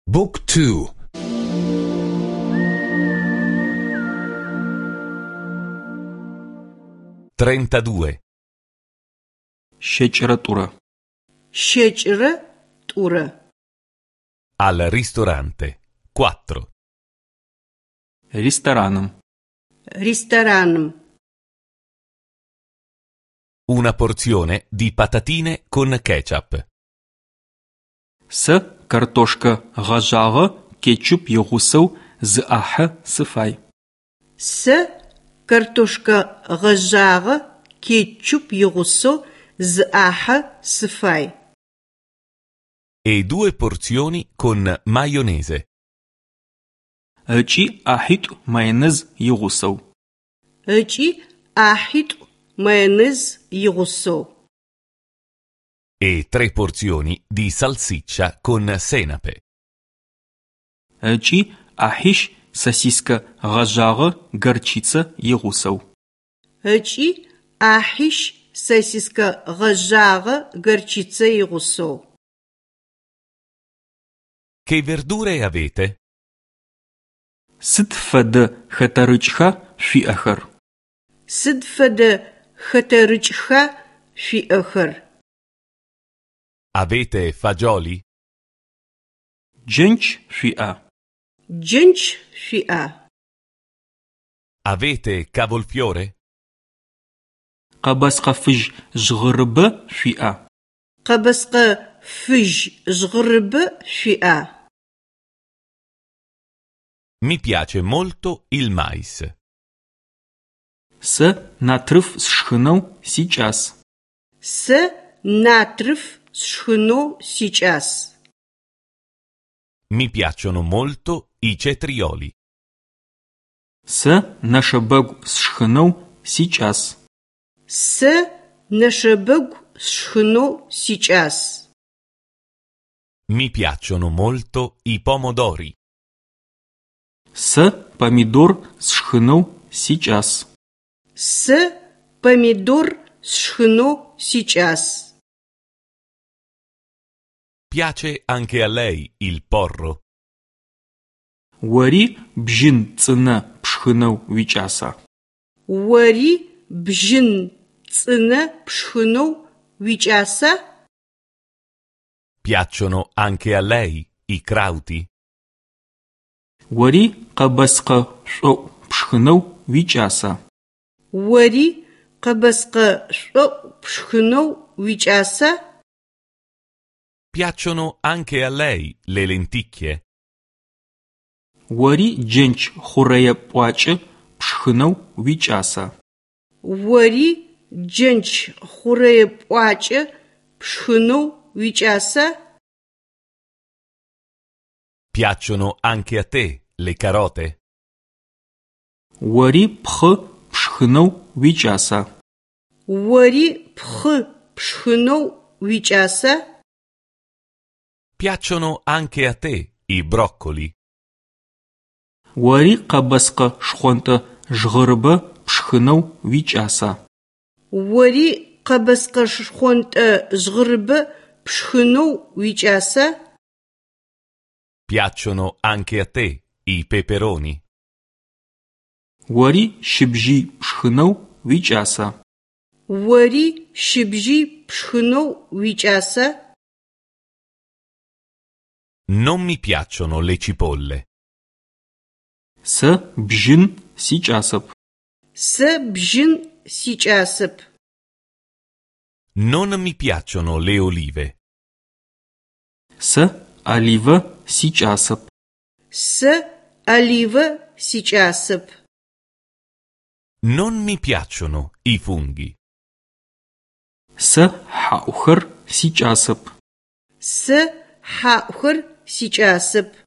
Book 2. 32. Щекӏырэ тӏурэ. Щекӏырэ тӏурэ. Al ristorante. 4. Рестораным. Рестораным. Una porzione di patatine con ketchup. Сэ картошка гъэжьагъэ кетчуп игъусэу зыӏахьэ сыфай. Сэ картошка гъэжьагъэ кетчуп игъусэу зыӏахьэ сыфай. E 2 porzioni con maionese. Ыкӏи ӏахьитӏу майонез игъусэу. Ыкӏи ӏахьитӏу майонез игъусэу. E 3 porzioni di salsiccia con senape. Ыкӏи ӏахьищ сосиска гъэжьагъэ горчицэ игъусэу. Ыкӏи ӏахьищ сосиска гъэжьагъэ горчицэ игъусэу. Che verdure avete? Сыд фэдэ хэтэрыкӏха шъуиӏэхэр? Сыд фэдэ хэтэрыкӏха шъуиӏэхэр? Avete fagioli? Джэнч шъуиӏа? Джэнч шъуиӏа? Avete cavolfiore? Къэбэскъэ фыжь жьгъырыбэ шъуиӏа? Къэбэскъэ фыжь жьгъырыбэ шъуиӏа? Mi piace molto il mais. Сэ натрыф сшхынэу сикӏас. Сэ натрыф сшхынэу сикӏас. Mi piacciono molto i cetrioli. Сэ нэшэбэгу сшхынэу сикӏас. Сэ нэшэбэгу сшхынэу сикӏас. Mi piacciono molto i pomodori. Сэ помидор сшхынэу сикӏас. Сэ помидор сшхынэу сикӏас. Piace anche a lei il porro? Ори бжьын цӏынэ пшхынэу уикӏаса? Ори бжьын цӏынэ пшхынэу уикӏаса? Piacciono anche a lei i crauti? Ори къэбэскъэ шӏоӏу пшхынэу уикӏаса? Ори къэбэскъэ шӏоӏу пшхынэу уикӏаса? Piacciono anche a lei le lenticchie? Ори джэнч хъурэе пӏуакӏэ пшхынэу уикӏаса? Ори джэнч хъурэе пӏуакӏэ пшхынэу уикӏаса? Piacciono anche a te le carote? Ори пхъы пшхынэу уикӏаса? Ори пхъы пшхынэу уикӏаса? Piacciono anche a te i broccoli? Ори къэбэскъэ шхъуантӏэ жьгъырыбэ пшхынэу уикӏаса? Ори къэбэскъэ шхъуантӏэ жьгъырыбэ пшхынэу уикӏаса? Piacciono anche a te i peperoni? Ори щыбжьый пшхынэу уикӏаса? Ори щыбжьый пшхынэу уикӏаса? Non mi piacciono le cipolle. Сэ бжьын сикӏасэп. Сэ бжьын сикӏасэп. Non mi piacciono le olive. Сэ оливэ сикӏасэп. Сэ оливэ сикӏасэп. Non mi piacciono i funghi. Сэ хьаӏухэр сикӏасэп. Сэ хьаӏухэр сикӏасэп.